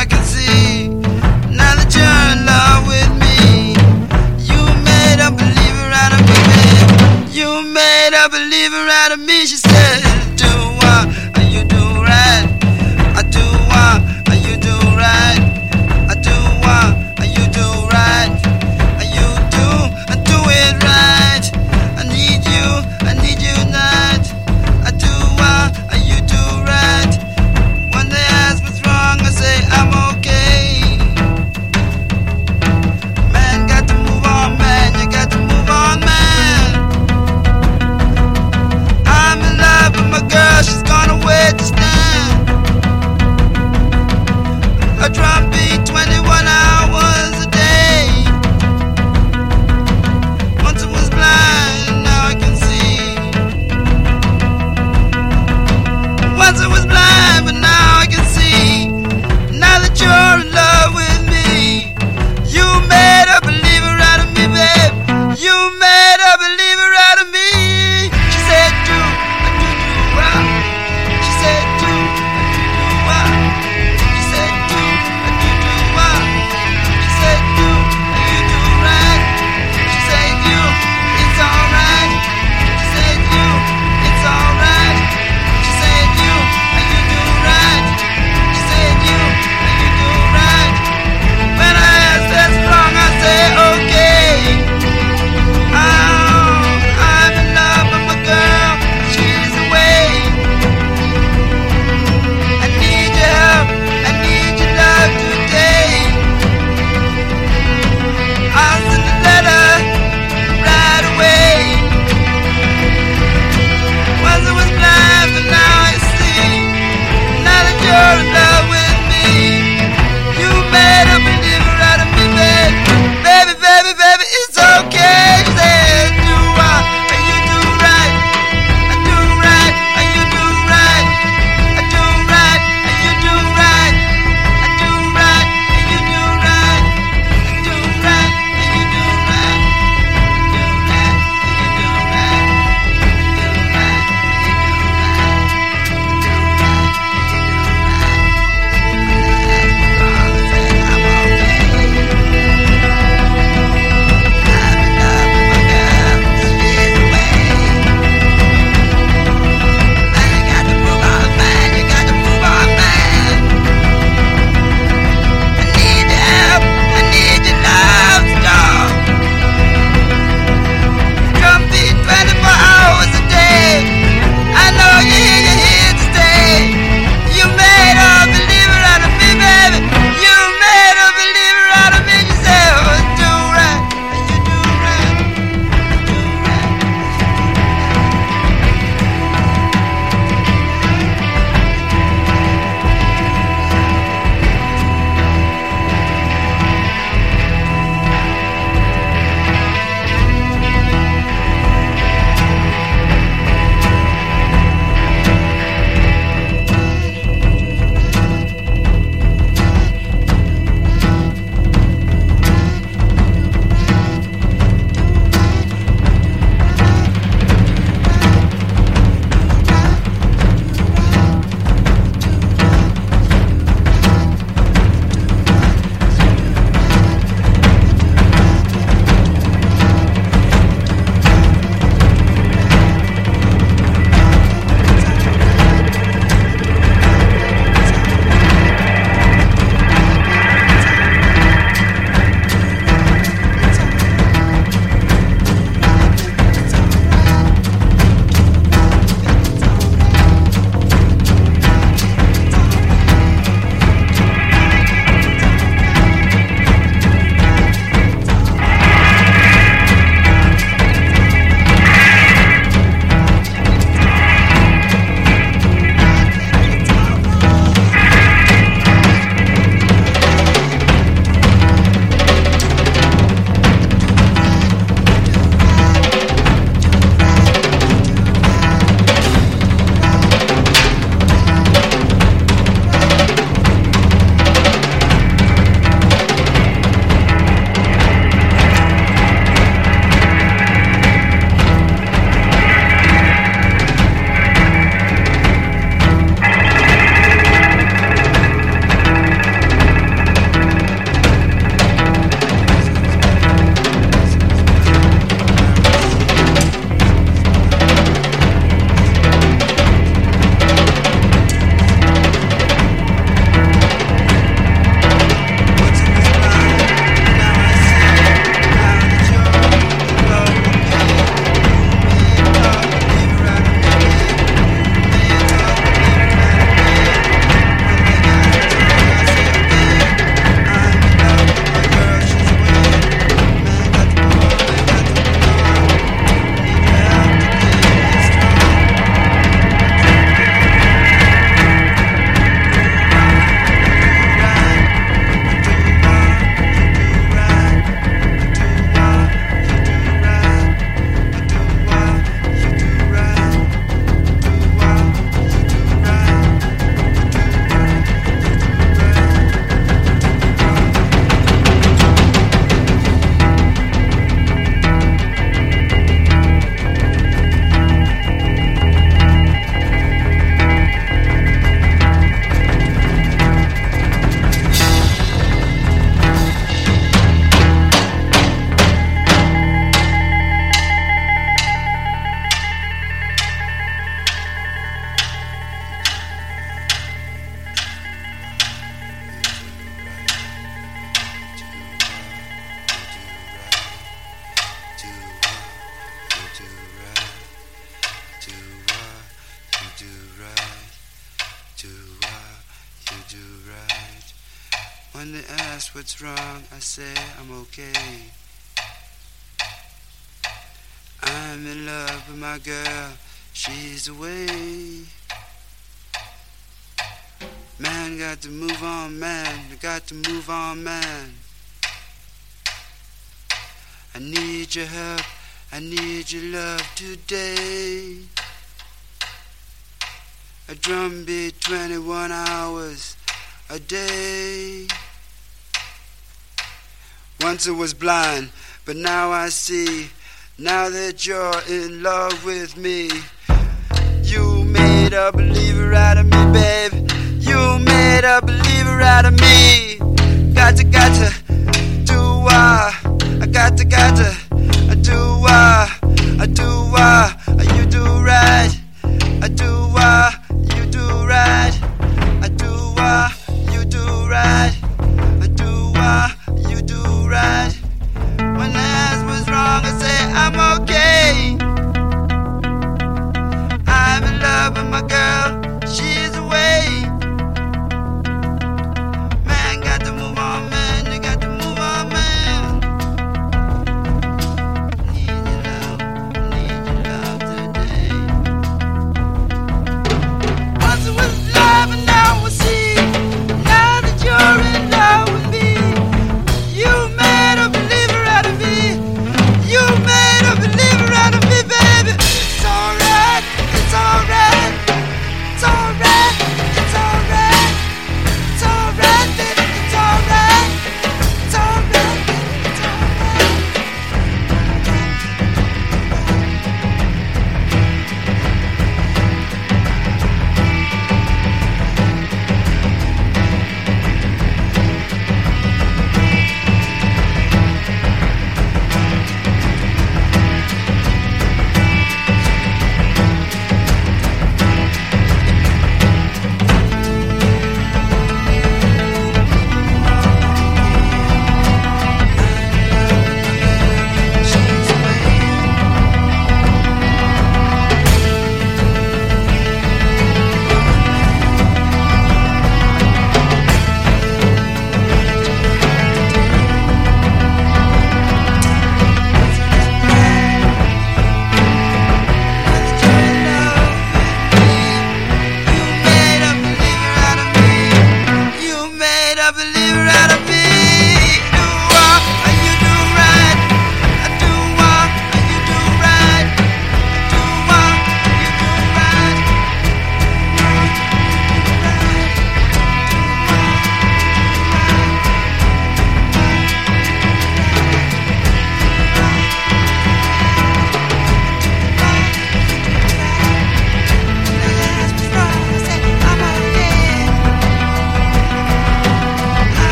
I can see. Now that you're in love with me, you made a believer out of me. You made a believer out of me. She said, do what you do right. I do what you do right. I do what you do right. You do it right. I need you tonight. I do what you do right. When they ask what's wrong, I say I'm okay. Man, got to move on, man. You got to move on, man. I'm in love with do right. When they ask what's wrong, I say I'm okay. I'm in love with my girl, she's away. Man, got to move on, man, got to move on, man. I need your help, I need your love today. A drum beat 21 hours a day. Once I was blind, but now I see. Now that you're in love with me, you made a believer out of me, babe. You made a believer out of me. Got to do I got to do you do right. I do you do right. I do you do right. I do you do right. When the ass was wrong, I say I'm okay. I'm in love with my girl, she's away. Man, got to move on, man, you got to move on, man. Need your love, need your love.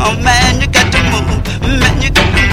Oh man, you got to move. Man, you got to